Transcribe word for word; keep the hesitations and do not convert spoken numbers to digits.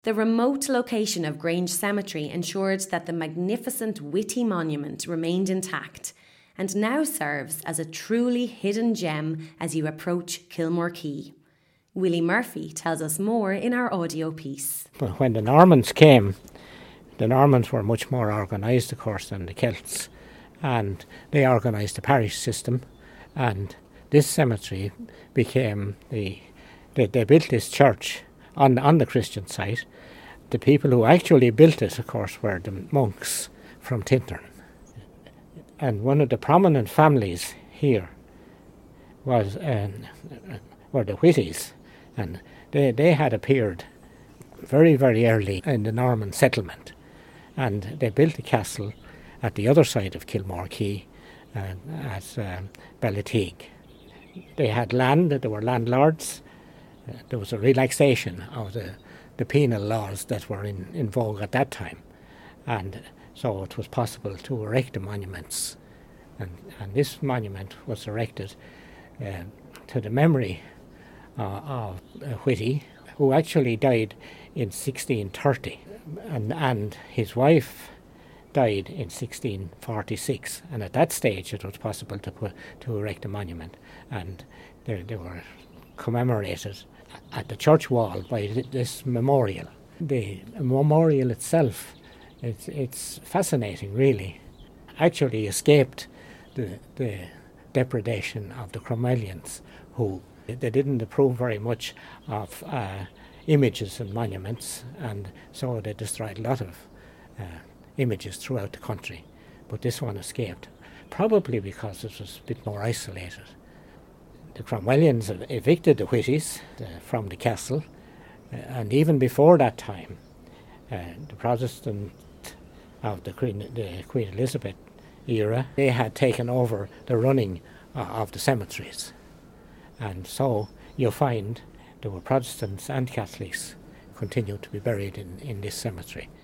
The remote location of Grange Cemetery ensured that the magnificent Whitty monument remained intact and now serves as a truly hidden gem as you approach Kilmore Quay. Willie Murphy tells us more in our audio piece. But when the Normans came, the Normans were much more organised, of course, than the Celts, and they organised the parish system, and this cemetery became the... They, they built this church on, on the Christian site. The people who actually built it, of course, were the monks from Tintern. And one of the prominent families here was um, were the Whittys, and they, they had appeared very, very early in the Norman settlement. And they built a castle at the other side of Kilmore Quay, uh, at um, Bellateague. They had land, they were landlords. Uh, there was a relaxation of the, the penal laws that were in, in vogue at that time. And so it was possible to erect the monuments. And, and this monument was erected uh, to the memory uh, of uh, Whitty, who actually died in sixteen thirty. And, and his wife died in sixteen forty-six. And at that stage it was possible to put, to erect a monument. And they, they were commemorated at the church wall by this memorial. The memorial itself, it's, it's fascinating really, actually escaped the, the depredation of the Cromwellians, who they didn't approve very much of uh, images and monuments, and so they destroyed a lot of uh, images throughout the country. But this one escaped, probably because it was a bit more isolated. The Cromwellians evicted the Whittys uh, from the castle, uh, and even before that time, uh, the Protestant of the Queen, the Queen Elizabeth era, they had taken over the running uh, of the cemeteries. And so you'll find there were Protestants and Catholics continued to be buried in, in this cemetery.